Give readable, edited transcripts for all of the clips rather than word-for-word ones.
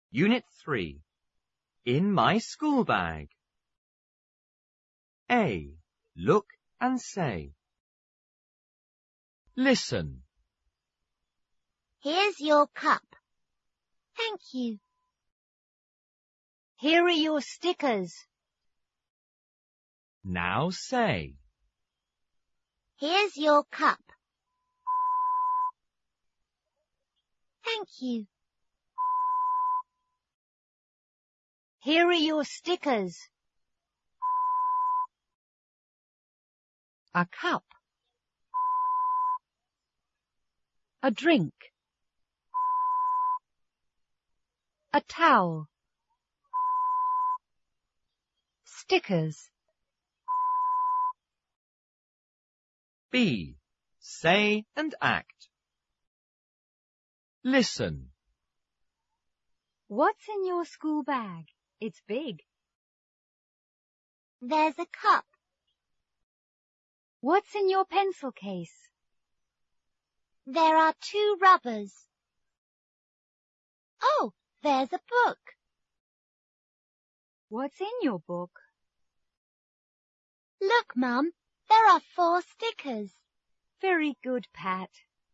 Unit 3. In my school bag. A. Look and say. Listen. Here's your cup. Thank you. Here are your stickers. Now say. Here's your cup. Thank you. Here are your stickers. A cup. A drink. A towel. Stickers. B. Say and act. Listen. What's in your school bag? It's big. There's a cup. What's in your pencil case? There are 2 rubbers. Oh, there's a book. What's in your book? Look, Mum, there are 4 stickers. Very good, Pat.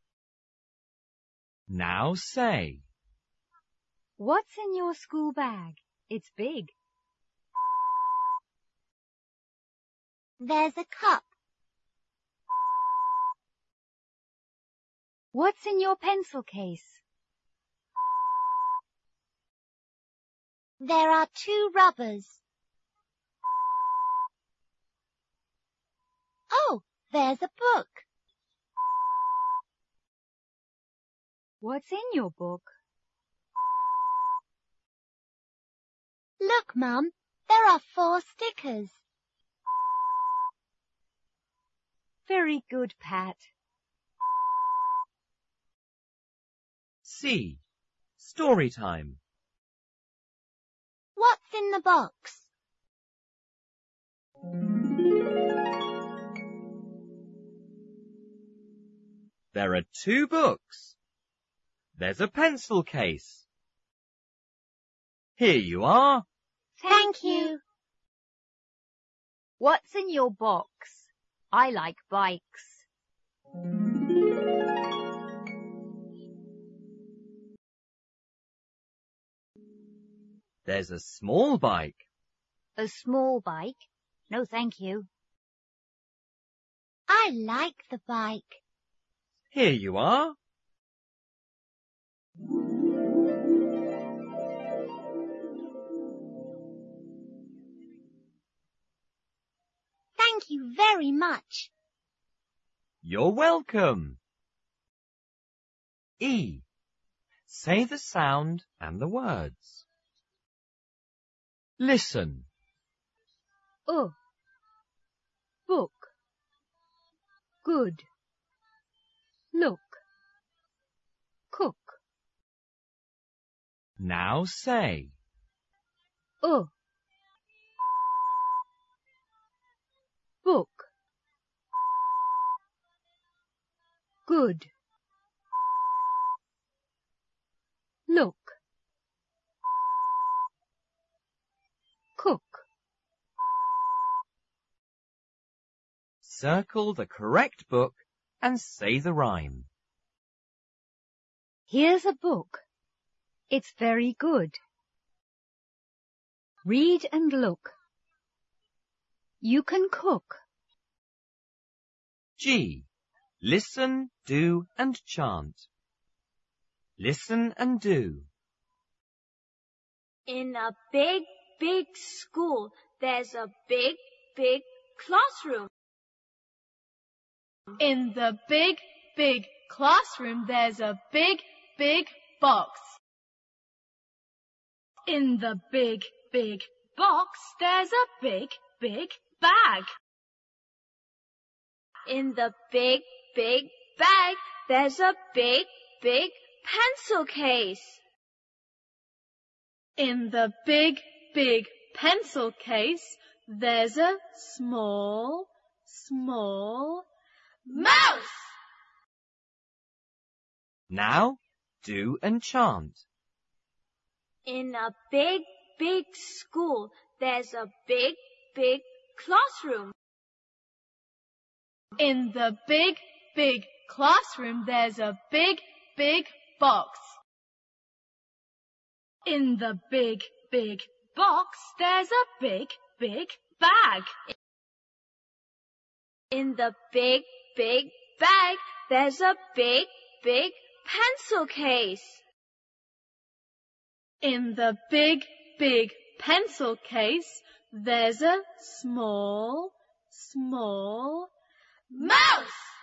Now say. What's in your school bag? It's big. There's a cup. What's in your pencil case? There are 2 rubbers. Oh, there's a book. What's in your book? Look, Mum, there are 4 stickers. Very good, Pat. C. Story time. What's in the box? There are 2 books. There's a pencil case. Here you are. Thank you. What's in your box? I like bikes. There's a small bike. A small bike? No, thank you. I like the bike. Here you are. Thank you very much. You're welcome. E. Say the sound and the words. Listen. Book. Good. Look. Cook. Now say. Book. Good. Look. Cook. Circle the correct book and say the rhyme. Here's a book. It's very good. Read and look. You can cook. G. Listen, do and chant. Listen and do. In a big, big school, there's a big, big classroom. In the big, big classroom, there's a big, big box. In the big, big box, there's a big, big bag. In the big, big bag, there's a big, big pencil case. In the big, big pencil case, there's a small, small mouse. Now, do and chant. In a big, big school, there's a big, big classroom. In the big, big classroom, there's a big, big box. In the big, big box, there's a big, big bag. In the big, big bag, there's a big, big pencil case. In the big, big pencil case, there's a small, small Mouse!